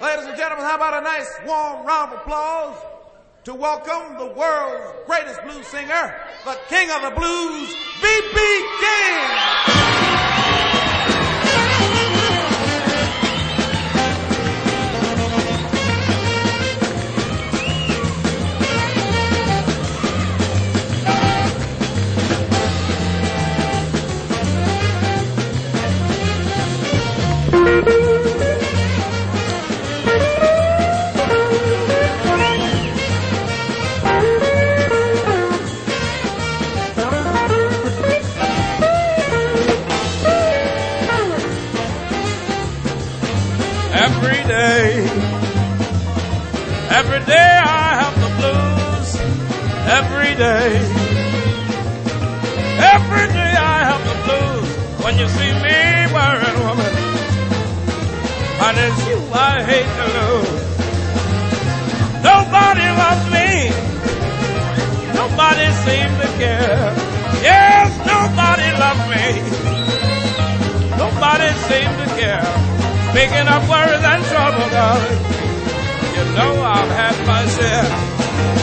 Ladies and gentlemen, how about a nice warm round of applause to welcome the world's greatest blues singer, the king of the blues, B.B. King. Every day I have the blues. Every day I have the blues. When you see me wearing woman, and it's you I hate to lose. Nobody loves me. Nobody seems to care. Yes, nobody loves me. Nobody seems to care. Speaking of worries and trouble, darling, you know I've had my share.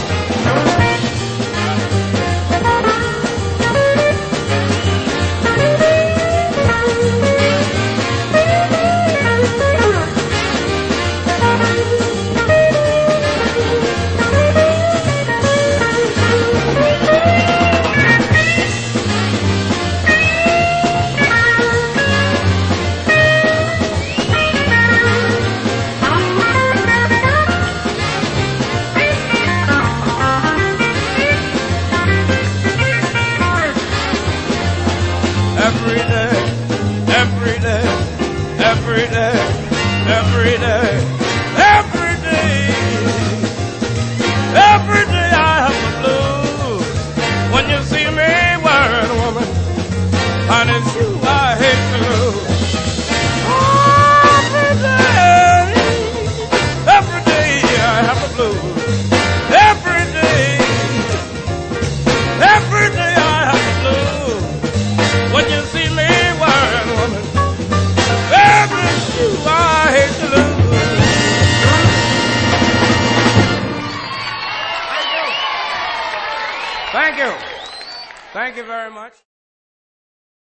Every day I have the blues. When you see me wearing a woman, and it's you I hate to lose. Every day I have the blues. Every day I have the blues. When you see me wearing a woman, it's you I hate to lose. Thank you. Thank you very much.